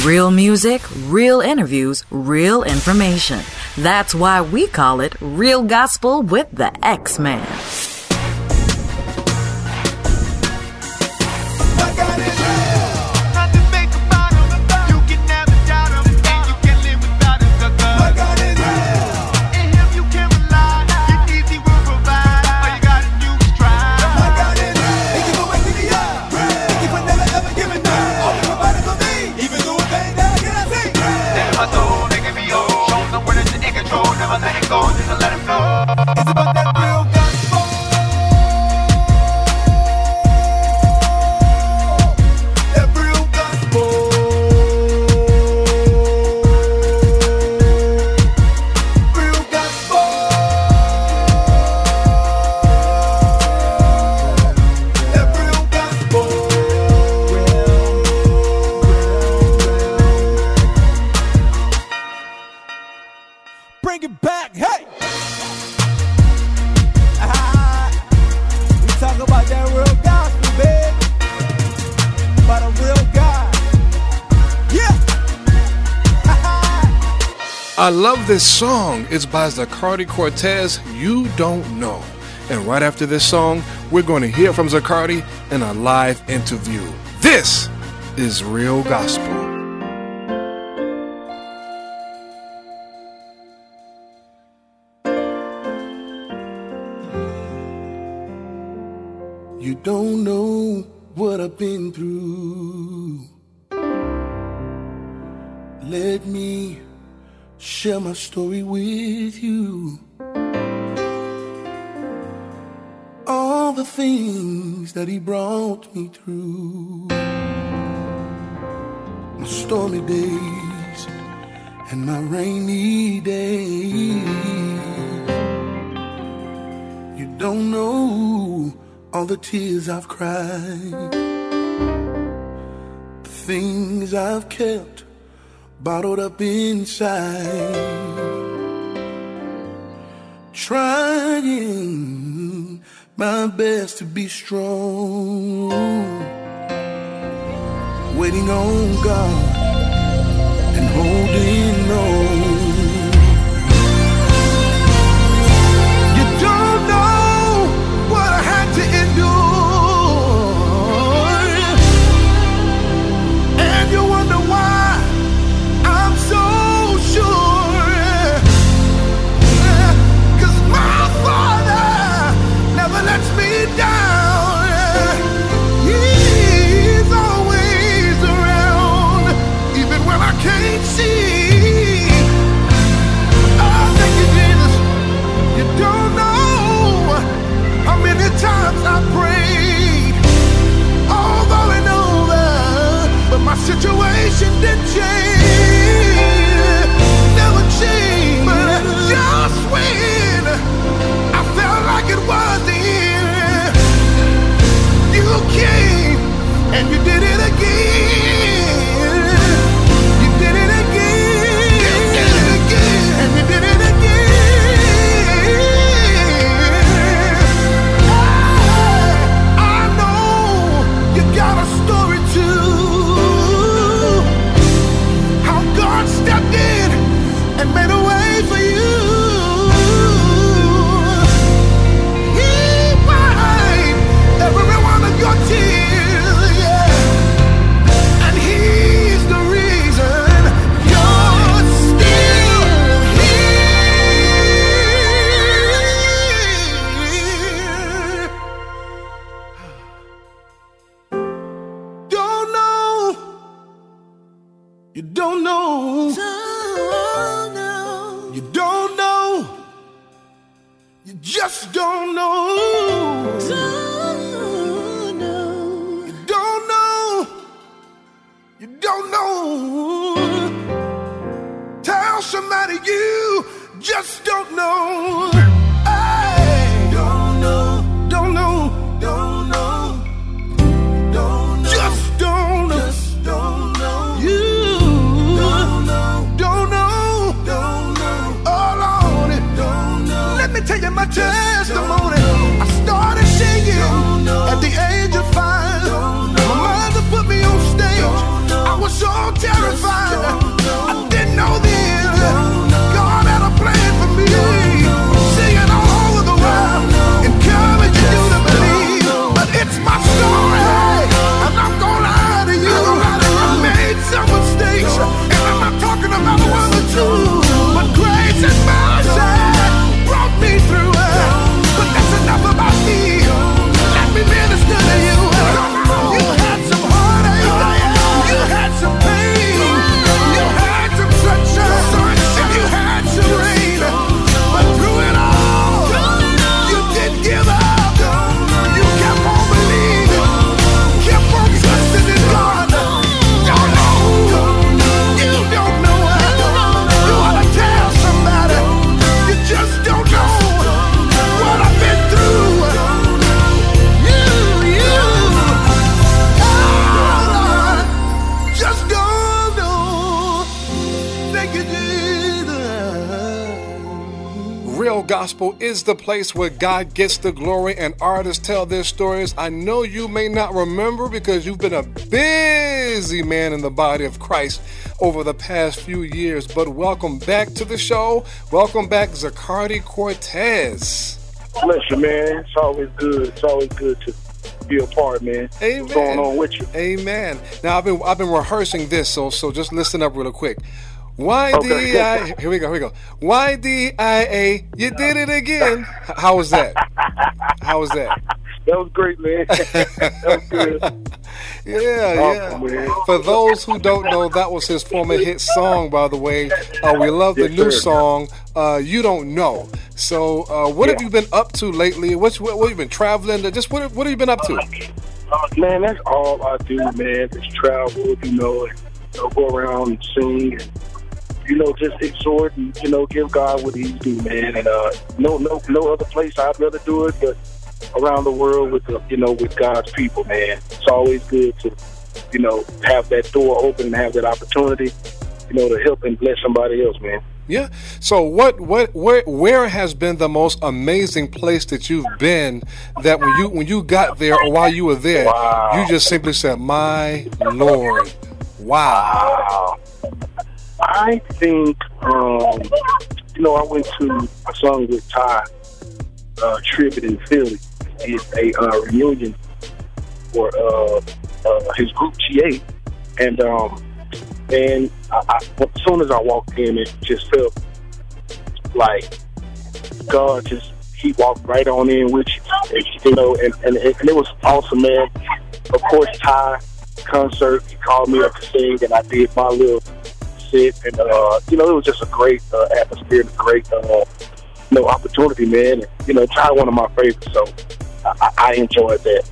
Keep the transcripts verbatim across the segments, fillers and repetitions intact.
Real music, real interviews, real information. That's why we call it Real Gospel with the X-Man. I love this song. It's by Zacardi Cortez, You Don't Know. And right after this song, we're going to hear from Zacardi in a live interview. This is Real Gospel. You don't know what I've been through. Let me share my story with you. All the things that he brought me through. My stormy days and my rainy days. You don't know all the tears I've cried. The things I've kept bottled up inside, trying my best to be strong, waiting on God and holding on. You don't know what I had to endure, and you wonder why lets me down. He's always around, even when I can't see. Oh, thank you, Jesus. You don't know how many times I prayed over and over, but my situation didn't change, never changed. But just when I felt like it was the end, you came and you did it again. You did it again. You did it again. And you did it again. I, I know you got a story too. How God stepped in and made a way for you. Your tears, yeah, and he's the reason you're still here. Don't know, you don't know, don't know, you don't know, you just don't know. Don't Don't know. Tell somebody you just don't know. Hey. Don't know. Don't know. Don't know. Don't know. Just don't know. Just don't know. You don't know. Don't know. Don't know. All on it. Don't know. Let me tell you my testimony. I started singing at the age of five. My mother put me on stage. I was so terrified. Gospel is the place where God gets the glory and artists tell their stories. I know you may not remember because you've been a busy man in the body of Christ over the past few years, but welcome back to the show. Welcome back, Zacardi Cortez. Bless you, man. It's always good. It's always good to be a part, man. Amen. What's going on with you? Amen. Now I've been I've been rehearsing this, so so just listen up real quick. Y D I Okay. Here we go. Here we go. Y D I A. You did it again. How was that? How was that? That was great, man. That was good. Yeah, Awesome, yeah. man. For those who don't know, that was his former hit song, by the way. Uh, we love the Yes, new sir. song, uh, You Don't Know. So, uh, what have Yeah. you been up to lately? What's, what, what have you been traveling? Just what, what have you been up to? Man, that's all I do, man. Just travel, you know, and you know, go around and sing and, you know, just exhort and, you know, give God what he's due, man. And uh, no, no, no other place I'd rather do it but around the world with, the, you know, with God's people, man. It's always good to, you know, have that door open and have that opportunity, you know, to help and bless somebody else, man. Yeah. So, what, what, where, where has been the most amazing place that you've been that when you, when you got there or while you were there, Wow. you just simply said, "My Lord, wow." Wow. I think, um, you know, I went to a song with Ty uh, Tribbett in Philly. It's a uh, reunion for uh, uh, his group G eight. And, um, and I, I, as soon as I walked in, it just felt like God just, he walked right on in with you. And, you know, and, and, and it was awesome, man. Of course, Ty concert, he called me up to sing, and I did my little sit, and uh, you know, it was just a great uh, atmosphere, and a great, uh, you know, opportunity, man. And, you know, Ty, one of my favorites, so I, I enjoyed that.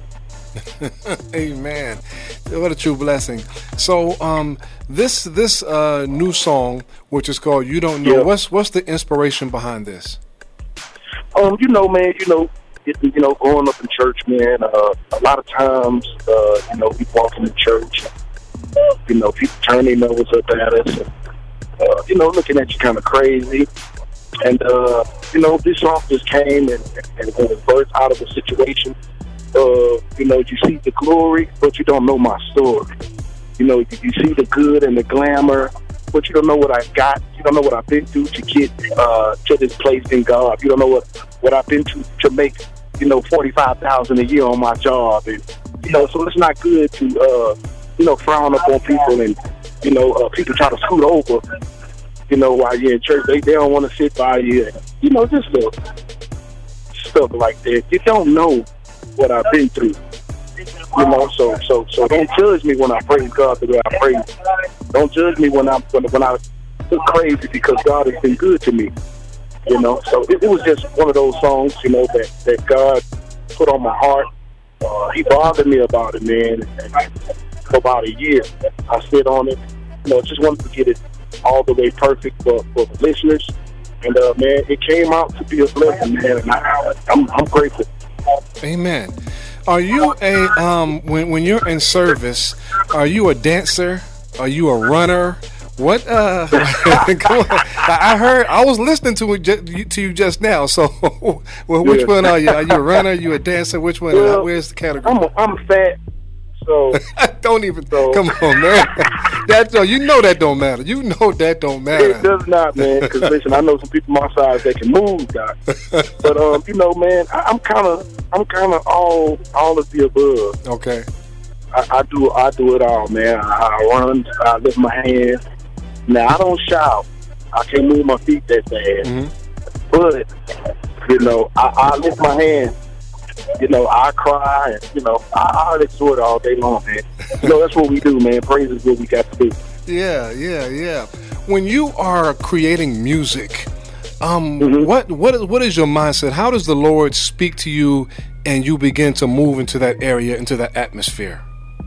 Amen. What a true blessing. So, um, this this uh, new song, which is called "You Don't Know," Yeah. what's what's the inspiration behind this? Um, you know, man, you know, it, you know, growing up in church, man, uh, a lot of times, uh, you know, we walk into church, you know, people turn their nose up at us, and, uh, you know, looking at you kind of crazy. And, uh, you know, this song just came and, and, and was birthed out of a situation. Uh, you know, you see the glory, but you don't know my story. You know, you, you see the good and the glamour, but you don't know what I got. You don't know what I've been through to get uh, to this place in God. You don't know what, what I've been through to make, you know, forty-five thousand dollars a year on my job. And, you know, so it's not good to, uh, you know, frown up on people and, you know, uh, people try to scoot over, you know, while you're in church. They, they don't want to sit by you. And, you know, just uh, stuff like that. You don't know what I've been through. You know, so so so don't judge me when I praise God the way I praise. Don't judge me when I when, when I look crazy because God has been good to me. You know, so it, it was just one of those songs, you know, that, that God put on my heart. Uh, he bothered me about it, man. And for about a year, I sit on it. You know, just wanted to get it all the way perfect for, for the listeners. And uh, man, it came out to be a blessing, man. And I, I'm I'm grateful. Amen. Are you a um when when you're in service? Are you a dancer? Are you a runner? What? Uh, come on. I heard. I was listening to it ju- to you just now. So, well, which Yeah. one are you? Are you a runner? Are you a dancer? Which one? Well, Where's the category? I'm a, I'm fat, so Don't even. So- Come on, man. That don't- you know that don't matter. You know that don't matter. it does not, man. Because listen, I know some people my size that can move, guys. But um, you know, man, I, I'm kind of I'm kind of all all of the above. Okay. I, I do I do it all, man. I, I run, I lift my hands. Now I don't shout. I can't move my feet that fast. Mm-hmm. But you know, I, I lift my hands. You know, I cry, and you know, I, I exhort all day long, man. You know, that's what we do, man. Praise is what we got to do. Yeah, yeah, yeah. When you are creating music, um, Mhm. what what is what is your mindset? How does the Lord speak to you, and you begin to move into that area, into that atmosphere?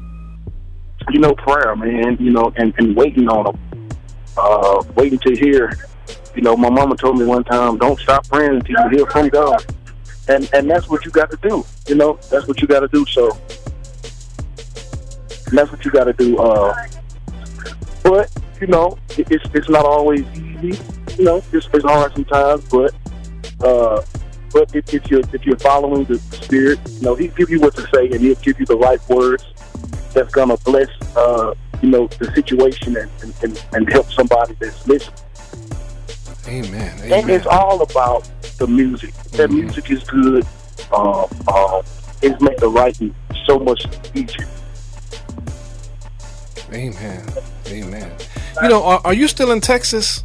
You know, prayer, man. You know, and, and waiting on them. Uh, waiting to hear. You know, my mama told me one time, don't stop praying until you hear from God. And and that's what you got to do. You know, that's what you got to do. So that's what you got to do. Uh, but you know, it, it's it's not always easy. You know, it's, it's hard sometimes. But Uh, but if, if you're if you're following the Spirit, you know, He'll give you what to say, and He'll give you the right words that's gonna bless, uh, you know, the situation and, and, and help somebody that's listening. Amen. Amen. And it's all about the music. That Mm-hmm. music is good. Um, um, it's made the writing so much easier. Amen. Amen. You know, are, are you still in Texas?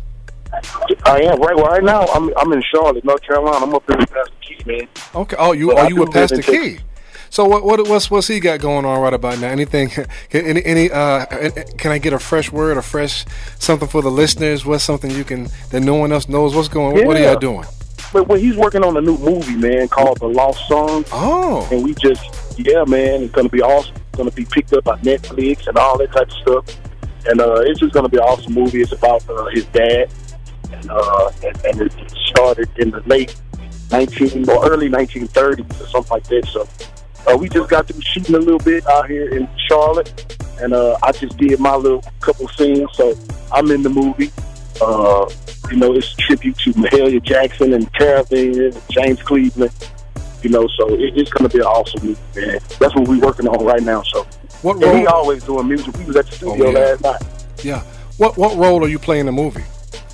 I am right right now. I'm I'm in Charlotte, North Carolina. I'm up there with Pastor Key, man. Okay. Oh, you But are I you do with live Pastor in Key? Texas. So what what what's what's he got going on right about now? Anything? Can, any any uh? Can I get a fresh word, a fresh something for the listeners? What's something you can that no one else knows? What's going? What, what are Yeah. y'all doing? But when he's working on a new movie, man, called The Lost Song, Oh, and we just yeah, man, it's gonna be awesome. It's gonna be picked up by Netflix and all that type of stuff. And uh, it's just gonna be an awesome movie. It's about uh, his dad, and uh, and, and it started in the late nineteen or early nineteen thirties or something like that. So. Uh, we just got through shooting a little bit out here in Charlotte, and uh, I just did my little couple scenes, so I'm in the movie. Uh, you know, it's a tribute to Mahalia Jackson and Caravan and James Cleveland. You know, so it, it's going to be an awesome movie, man. That's what we're working on right now. So, what and he role? always doing music. We was at the studio Oh, yeah. last night. Yeah. What what role are you playing in the movie?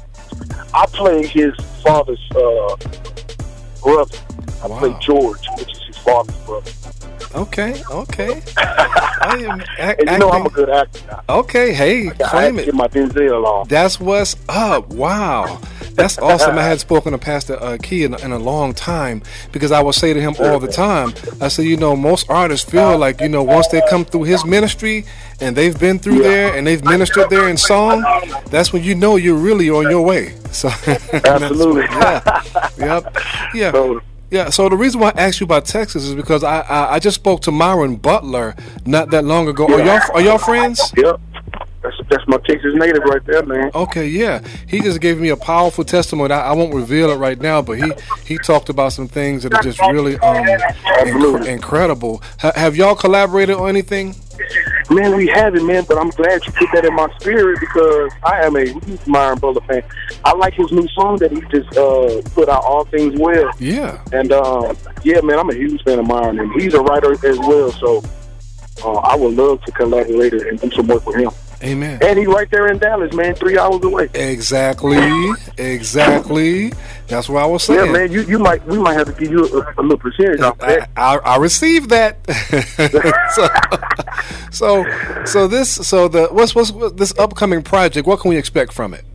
I play his father's uh, brother. I Wow. play George, which is his father's brother. Okay. Okay. I am act, And you know I'm a acting- good actor now. Okay. Hey, I claim had to it. get my Denzel on. That's what's up. Wow. That's awesome. I had spoken to Pastor uh, Key in, in a long time because I would say to him all the time, I said, you know, most artists feel like, you know, once they come through his ministry and they've been through there and they've ministered there in song, that's when you know you're really on your way. So Absolutely. yeah. Yep. Yeah. So, Yeah, so the reason why I asked you about Texas is because I I, I just spoke to Myron Butler not that long ago. Are y'all are y'all friends? Yep. That's that's my Texas native right there, man. Okay, yeah. He just gave me a powerful testimony. I, I won't reveal it right now, but he, he talked about some things that are just really um inc- incredible. Ha- have y'all collaborated on anything? Man, we haven't, man, but I'm glad you put that in my spirit because I am a huge Myron Butler fan. I like his new song that he just uh, put out, All Things Well. Yeah. And, uh, yeah, man, I'm a huge fan of Myron, and he's a writer as well, so uh, I would love to collaborate and do some work with him. Amen. And he right there in Dallas, man, three hours away. Exactly. Exactly. That's what I was saying. Yeah, man, you, you might we might have to give you a, a little percentage off I, that. I, I received that. so, so, so this, so the what's what's what, this upcoming project? What can we expect from it?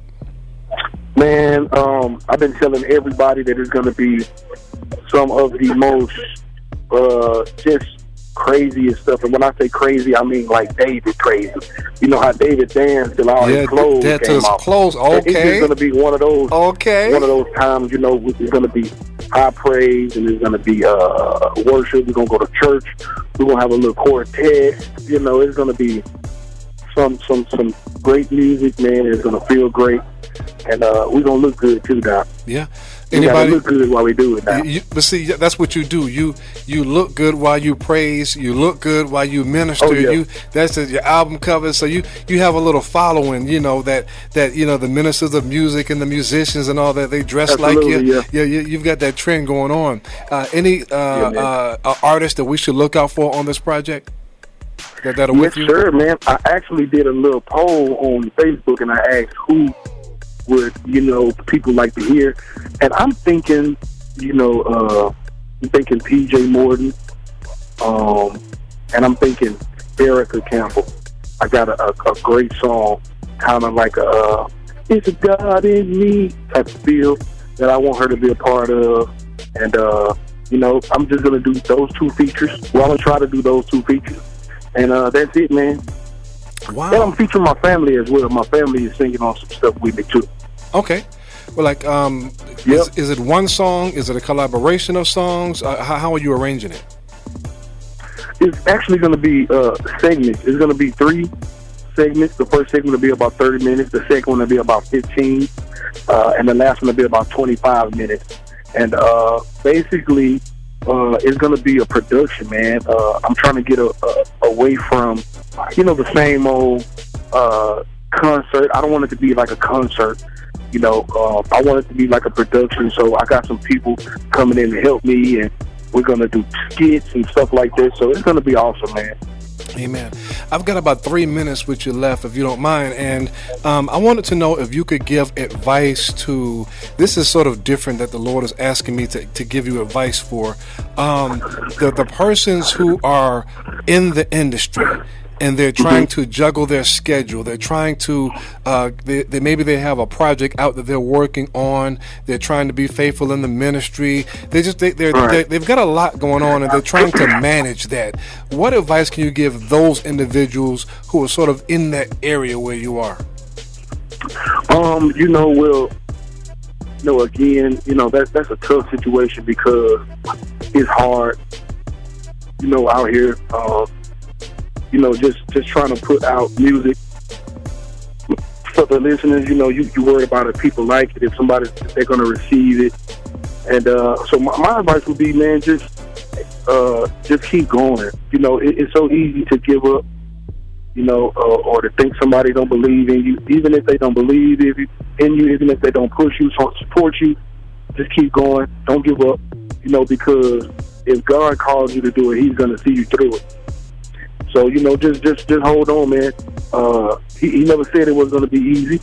Man, um, I've been telling everybody that it's going to be some of the most uh, just craziest stuff. And when I say crazy, I mean like David crazy. You know how David danced till all Yeah, his clothes that to came his off. clothes. And It's Okay. just going to be one of those. Okay. One of those times, you know, it's going to be high praise and it's going to be uh, worship. We're going to go to church. We're going to have a little quartet. You know, it's going to be some some some great music, man. It's going to feel great. And uh, we're going to look good, too, Doc. Yeah. We got to Anybody? look good while we do it now. You, but see, that's what you do. You you look good while you praise. You look good while you minister. Oh, yeah. You that's the, your album cover. So you, you have a little following. You know that that you know the ministers of music and the musicians and all that. They dress like you. Absolutely, yeah. Yeah, you, you've got that trend going on. Uh, any uh, Yeah, man. uh, uh, artists that we should look out for on this project? That that are Yes, with you. sir, man. I actually did a little poll on Facebook, and I asked who would, you know, people like to hear. And I'm thinking, you know, uh, I'm thinking P J Morton, um, and I'm thinking Erica Campbell. I got a, a, a great song, kind of like a uh, "It's a God in Me" type of feel that I want her to be a part of. And, uh, you know, I'm just going to do those two features. Well, I'm going to try to do those two features. And uh, that's it, man. Wow. And I'm featuring my family as well. My family is singing on some stuff with me, too. Okay. Well, like, um, Yep. is, is it one song? Is it a collaboration of songs? Uh, how, how are you arranging it? It's actually going to be uh, segments. It's going to be three segments. The first segment will be about thirty minutes. The second one will be about fifteen. Uh, and the last one will be about twenty-five minutes. And uh, basically, uh, it's going to be a production, man. Uh, I'm trying to get a, a, away from, you know, the same old uh, concert. I don't want it to be like a concert. You know, uh, I want it to be like a production, so I got some people coming in to help me, and we're going to do skits and stuff like this, so it's going to be awesome, man. Amen. I've got about three minutes with you left, if you don't mind, and um, I wanted to know if you could give advice to, this is sort of different that the Lord is asking me to, to give you advice for, um, the, the persons who are in the industry, and they're trying to juggle their schedule. They're trying to, uh, they, they, maybe they have a project out that they're working on. They're trying to be faithful in the ministry. They just, they, they're, right. they, they've got a lot going on, and they're trying to manage that. What advice can you give those individuals who are sort of in that area where you are? Um, you know, well, you know, again, you know, that, that's a tough situation because it's hard, you know, out here. Um, You know, just, just trying to put out music for the listeners. You know, you, you worry about if people like it, if somebody, if they're going to receive it. And uh, so my, my advice would be, man, just uh, just keep going. You know, it, it's so easy to give up, you know, uh, or to think somebody don't believe in you. Even if they don't believe in you, in you, even if they don't push you, support you, just keep going. Don't give up, you know, because if God calls you to do it, he's going to see you through it. So, you know, just just, just hold on, man. Uh, he, he never said it was going to be easy.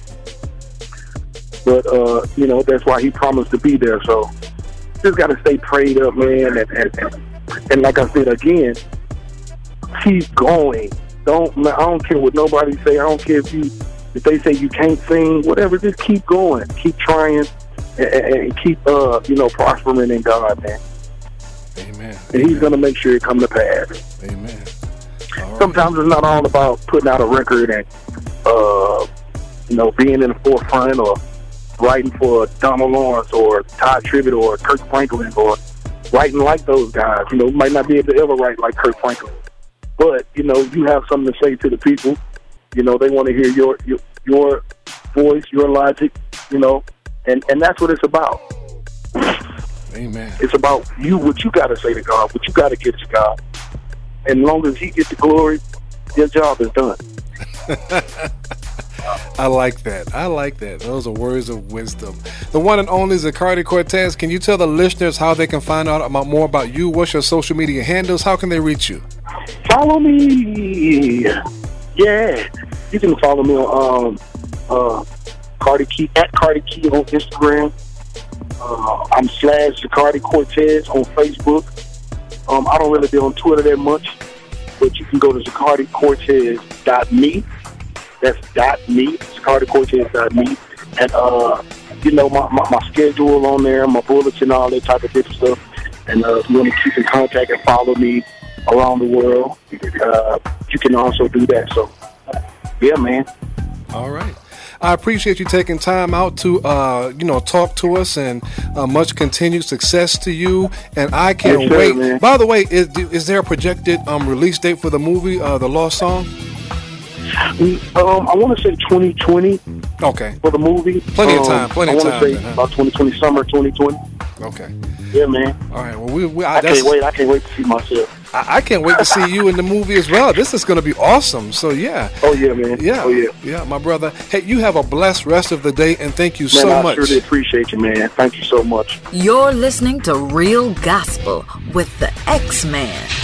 But, uh, you know, that's why he promised to be there. So just got to stay prayed up, man. And, and, and like I said, again, keep going. Don't, I don't care what nobody say. I don't care if you if they say you can't sing, whatever. Just keep going. Keep trying and, and keep, uh, you know, prospering in God, man. Amen. And he's going to make sure it come to pass. Amen. Right. Sometimes it's not all about putting out a record and, uh, you know, being in the forefront or writing for Donald Lawrence or Todd Tribbett or Kirk Franklin or writing like those guys. You know, you might not be able to ever write like Kirk Franklin, but, you know, you have something to say to the people. You know, they want to hear your, your, your voice, your logic, you know, and, and that's what it's about. Amen. It's about you, what you got to say to God, what you got to get to God. And as long as he gets the glory, your job is done. I like that. I like that. Those are words of wisdom. The one and only Zacardi Cortez. Can you tell the listeners how they can find out about more about you? What's your social media handles? How can they reach you? Follow me. Yeah. You can follow me on um, uh, Cardi Key, at Cardi Key on Instagram. Uh, I'm slash Zacardi Cortez on Facebook. Um, I don't really be on Twitter that much, but you can go to Zacardi Cortez dot me. That's dot me, Zacardi Cortez dot me. And, uh, you know, my, my, my schedule on there, my bullets and all that type of different stuff. And uh, if you want to keep in contact and follow me around the world, uh, you can also do that. So, yeah, man. All right. I appreciate you taking time out to, uh, you know, talk to us, and uh, much continued success to you. And I can't yes, sir, wait. Man. By the way, is, is there a projected um, release date for the movie, uh, The Lost Song? Um, I want to say twenty twenty. Okay. For the movie. Plenty um, of time. Plenty of time. I want to say then, huh? about twenty twenty, summer twenty twenty. Okay. Yeah, man. All right. Well, we. we I, I can't wait. I can't wait to see myself. I, I can't wait to see you in the movie as well. This is going to be awesome. So yeah. Oh yeah, man. Yeah. Oh yeah. Yeah, my brother. Hey, you have a blessed rest of the day, and thank you man, so I much. I really appreciate you, man. Thank you so much. You're listening to Real Gospel with the X-Man.